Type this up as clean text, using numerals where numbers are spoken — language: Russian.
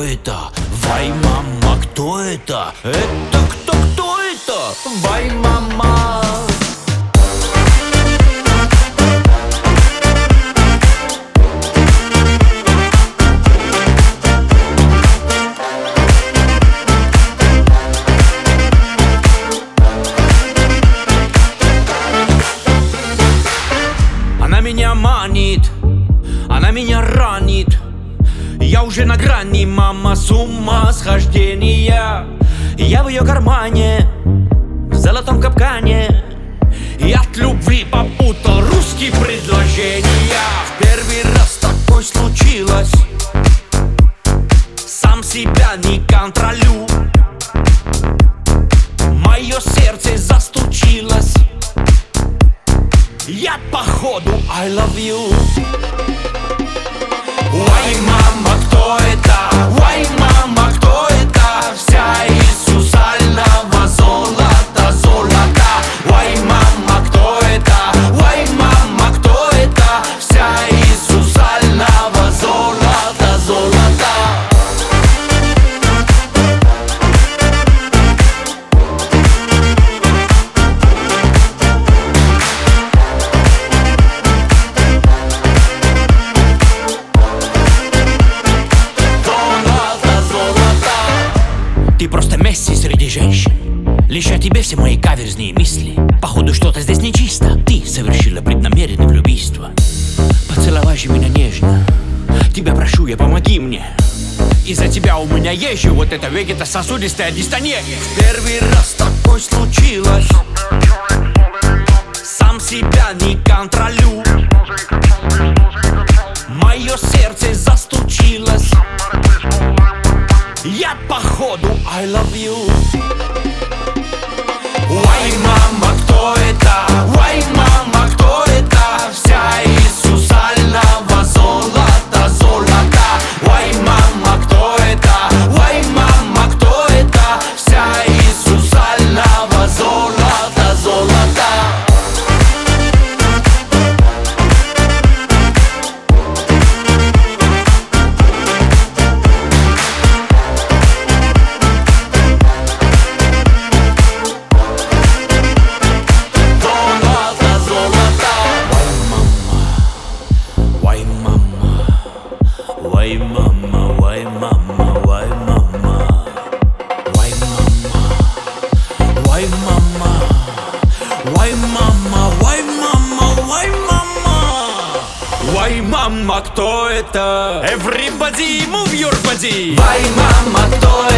это? Вай, мама, кто это? Это кто это? Вай, мама. Она меня манит, она меня ранит. Я уже на грани, мама, с ума схождения. Я в ее кармане, в золотом капкане. И от любви попутал русские предложения. В первый раз такое случилось, сам себя не контролю. Мое сердце застучилось. Я походу I love you. Ой, мама, кто это? Ой, мама, кто это? Вся из сусального золота, золота. Ой, мама, кто это? Ой, мама, кто это? Вся из сусального золота, золота. Ты просто Месси среди женщин. Лишь о тебе все мои каверзные мысли. Походу что-то здесь нечисто. Ты совершила преднамеренное влюбийство. Поцеловай же меня нежно. Тебя прошу, я помоги мне. Из-за тебя у меня есть же вот эта вегетососудистая дистония. В первый раз такое случилось, сам себя не контролю. Мое сердце застучилось. Я походу I love you. Ой, мама, кто это? Ой, мама, кто это? Вся из сусального золота, золота. Ой, мама, кто это? Ой, мама, кто это? Вся из сусального золота, золота. Why mama, why mama, why mama, why mama, why mama, why mama, why mama, why mama, why mama, кто это? Everybody move your body. Why mama, кто это?